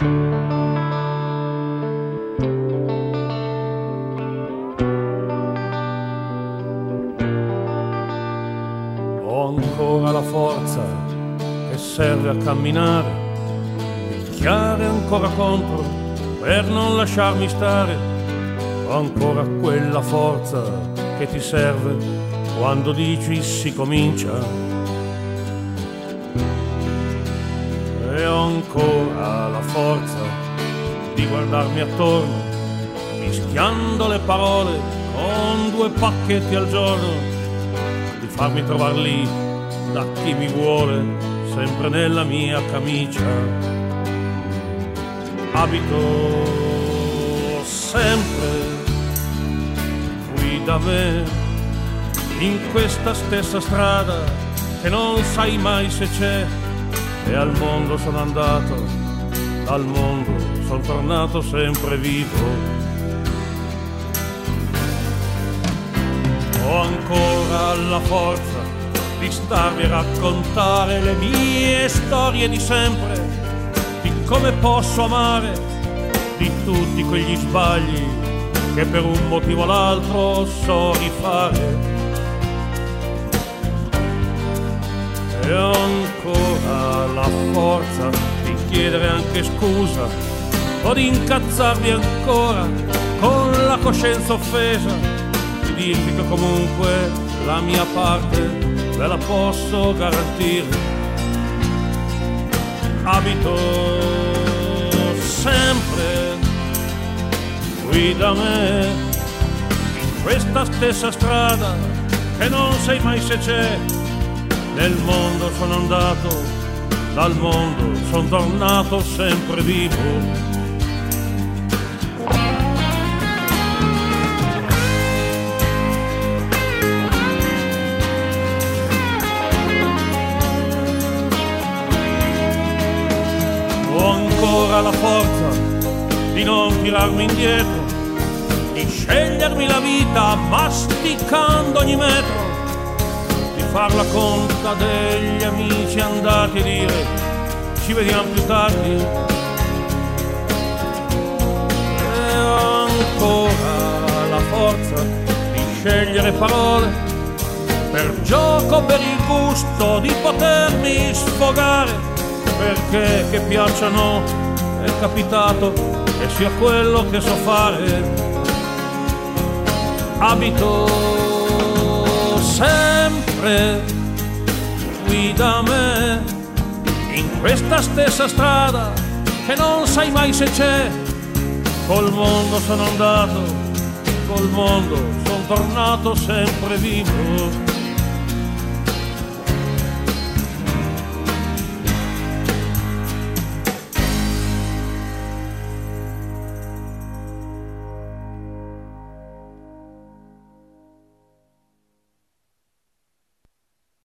Ho ancora la forza che serve a camminare, picchiare ancora contro per non lasciarmi stare. Ho ancora quella forza che ti serve quando dici si comincia. E ho ancora la forza di guardarmi attorno, mischiando le parole con 2 pacchetti al giorno, di farmi trovar lì da chi mi vuole, sempre nella mia camicia. Abito sempre qui da me, in questa stessa strada che non sai mai se c'è. E al mondo sono andato, dal mondo sono tornato sempre vivo. Ho ancora la forza di starvi a raccontare le mie storie di sempre, di come posso amare, di tutti quegli sbagli che per un motivo o l'altro so rifare. E ho ancora la forza di chiedere anche scusa o di incazzarvi ancora con la coscienza offesa, di dirvi che comunque la mia parte ve la posso garantire. Abito sempre qui da me, in questa stessa strada che non sai mai se c'è. Nel mondo sono andato, dal mondo sono tornato sempre vivo. Ho ancora la forza di non tirarmi indietro, di scegliermi la vita masticando ogni metro, far la conta degli amici andati e dire ci vediamo più tardi. E ho ancora la forza di scegliere parole per gioco, per il gusto di potermi sfogare, perché che piacciono è capitato che sia quello che so fare. Abito sempre qui da me, in questa stessa strada che non sai mai se c'è. Col mondo sono andato, col mondo sono tornato sempre vivo.